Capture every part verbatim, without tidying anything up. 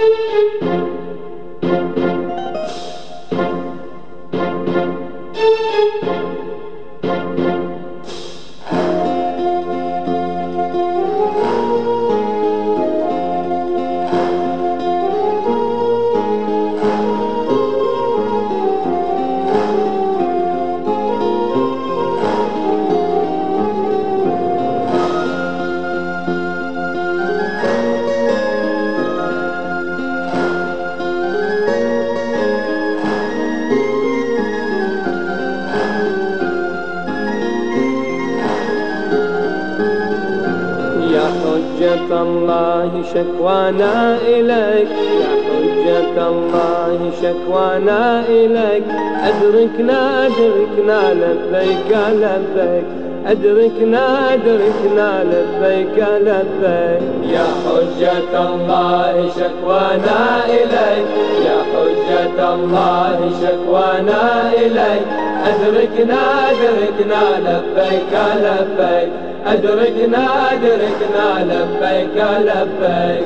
حجة الله شكوانا إليك، يا حجة الله شكوانا إليك، أدركنا أدركنا لبيك لبيك، أدركنا أدركنا لبيك لبيك. يا حجة الله شكوانا إليك، يا حجة الله شكوانا إليك، أدركنا أدركنا لبيك لبيك، أدركنا أدركنا لبيك لبيك.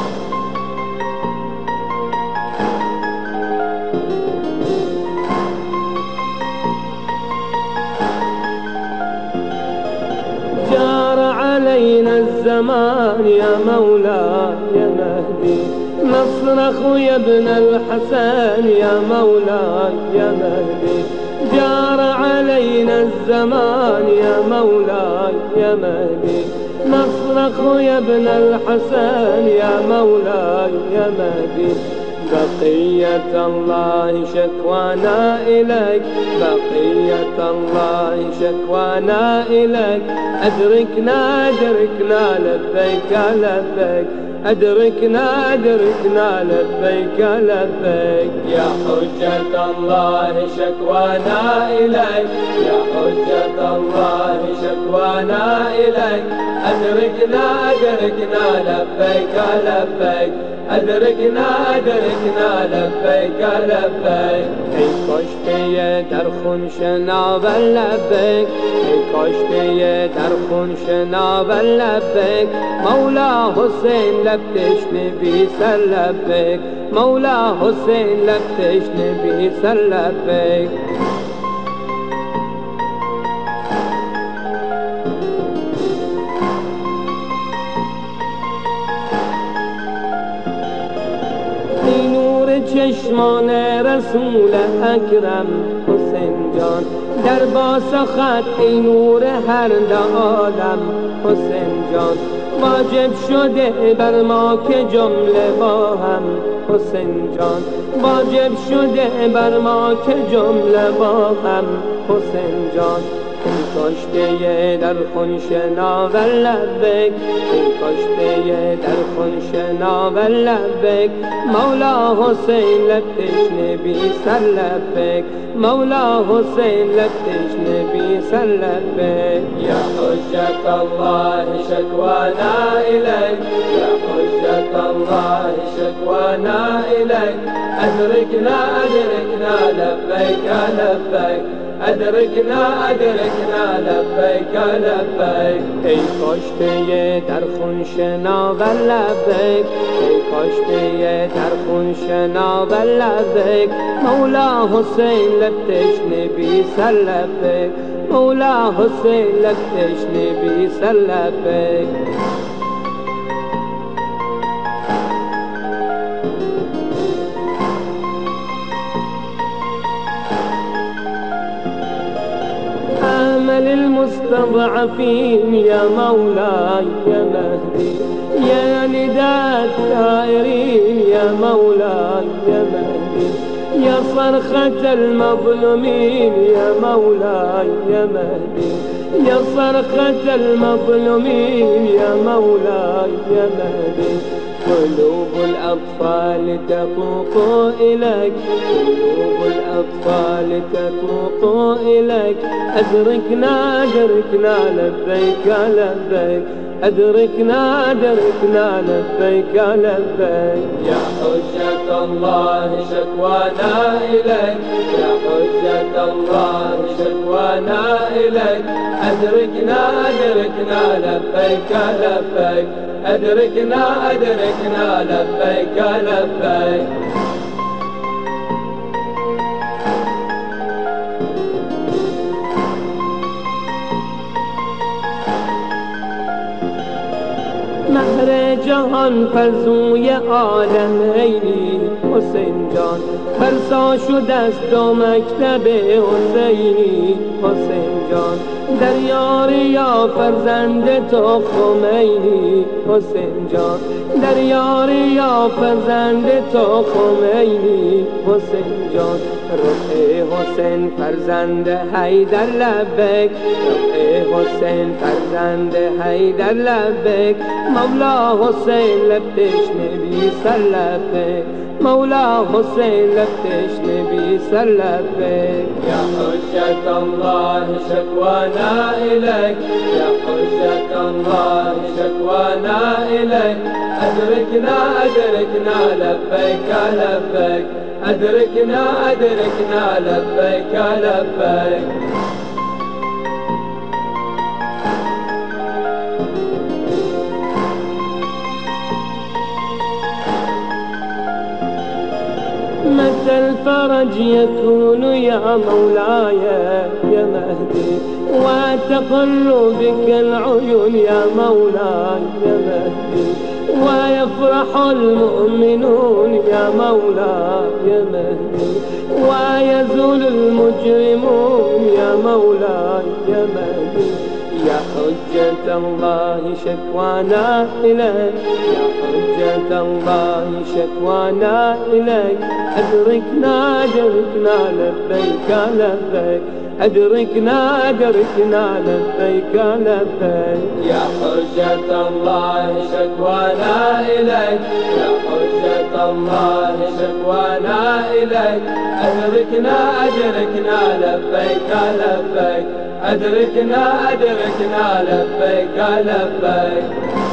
جار علينا الزمان يا مولاي يا مهدي، نصرخ يا ابن الحسن يا مولاي يا مهدي. جار علينا الزمان يا مولاي يا مهدي، نصرخ يا ابن الحسن يا مولاي يا مهدي. بقية الله شكوانا إليك، بقية الله شكوانا إليك، أدركنا أدركنا لبيك لبيك، أدركنا أدركنا لبيك لبيك. يا حجة الله شكوانا إليك، يا حجة الله شكوانا إليك، أدركنا أدركنا لبيك لبيك، أدركنا أدركنا لبيك لبيك. ای کاش که در خون شناور لبیک، ای کاش که در خون شناور لبیک، مولا حسین لب تشنه بی سر لبیک، مولا حسین لب تشنه بی سر لبیک. چشمان رسول اکرم حسین جان، در با سخت ای نور هر دو عالم حسین جان. واجب شده بر ما که جمله با هم حسین جان، واجب شده بر ما که جمله با هم حسین جان. ای کاشته در خون شناور لبیک، ای کاشته در خون شناور لبیک، مولا حسین لب تشنه بی سر لبیک، مولا حسین لب تشنه بی سر لبیک. يا حجة الله شكوانا إليك، يا حجة الله شكوانا إليك، أدركنا أدركنا لبيك لبيك، أدركنا أدركنا لبيك لبيك. ای کاشته در خون شناور لبیک، ای کاشته در خون شناور لبیک، مولا حسین لب تشنه بی سر لبیک، مولا حسین لب تشنه بی سر لبیک. أمل المستضعفين يا مولاي يا مهدي، يا نداء الثائرين يا مولاي يا مهدي، يا صرخة المظلومين يا مولاي يا مهدي، يا صرخة المظلومين يا مولاي يا مهدي. قلوب الأطفال تطوق إليك، قلوب الأطفال تطوق إليك، أدركنا أدركنا لبيك لبيك، أدركنا أدركنا لبيك لبيك. يا حجة الله شكوانا إليك، يا حجة الله شكوانا إليك، أدركنا أدركنا لبيك لبيك، أدركنا أدركنا لبيك لبيك. مهر جهان فرزوی عالمینی حسین جان، برسا شد از دو مکتب حسینی حسین جان، در یاری یا فرزند تو خمینی حسین جان، در یاری یا فرزند تو خمینی حسین جان. رخ حسین فرزند حیدر لبیک، رخ حسین فرزند حیدر لبیک، مولا حسین لبتش نبی سر لبیک، مولا حسین لبتش نبی سر لبیک. يا حجة الله شكوانا إليك، يا حجة الله شكوانا إليك، أدركنا أدركنا لبيك لبيك، أدركنا أدركنا لبيك لبيك. متى الفرج يكون يا مولاي يا مهدي، وتقر بك العيون يا مولاي يا مهدي، ويفرح المؤمنون يا مولاي يا مهدي، ويزول المجرمون يا مولاي يا مهدي. يا حجة الله شكوانا إليك، يا حجة الله شكوانا إليك، أدركنا أدركنا لبيك لبيك، أدركنا أدركنا لبيك لبيك. يا حجة الله شكوانا إليك، يا حجة الله شكوانا إليك، أدركنا أدركنا لبيك لبيك، أدركنا أدركنا لبيك لبيك.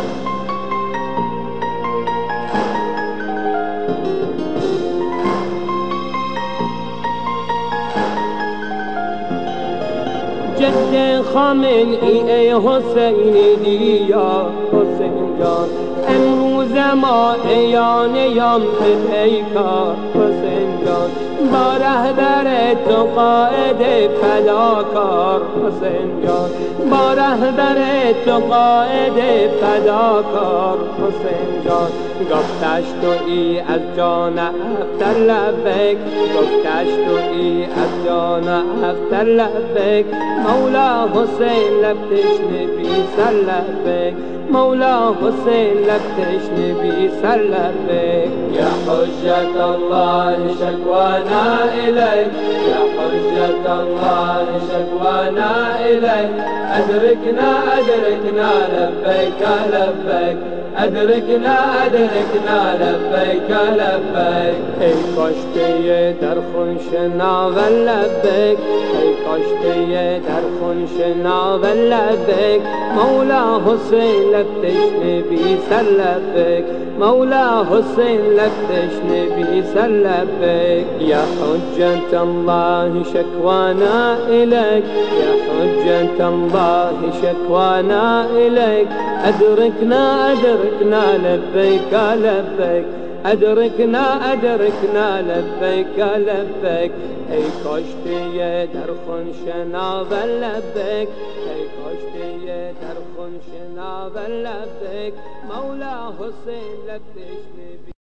جد خامنئی ای حسینی دیا حسین جان، امروز ما عیانیم به پیکار حسین جان، با رهبر تو قائد فداکار حسین جان، با رهبر تو قائد فداکار حسین جان. گفتش تویی از جان اختر لبیک، گفتش تویی از جان اختر لبیک، مولا حسین لبتش نبی سر لبیک، مولا حسین لبتش نبی سر لبیک. يا حجة الله شكوانا إليك، يا حجة الله شكوانا إليك، أدركنا أدركنا لبيك لبيك، أدركنا أدركنا لبيك لبيك. ای کاشته در خون شناور لبیک، ای کاشته در خون شناور لبیک، مولا حسین لبتش نبی سر لبیک، مولا حسین لبتش نبی سر لبیک. یا حجة الله شكوانا إليك، يا حجة الله شكوانا إليك، أدركنا أدركنا لبيك لبيك، أدركنا أدركنا لبيك لبيك. ای کاشته در خون شناور لبیک، ای کاشته در خون شناور لبیک، مولا حسین لبتش نبی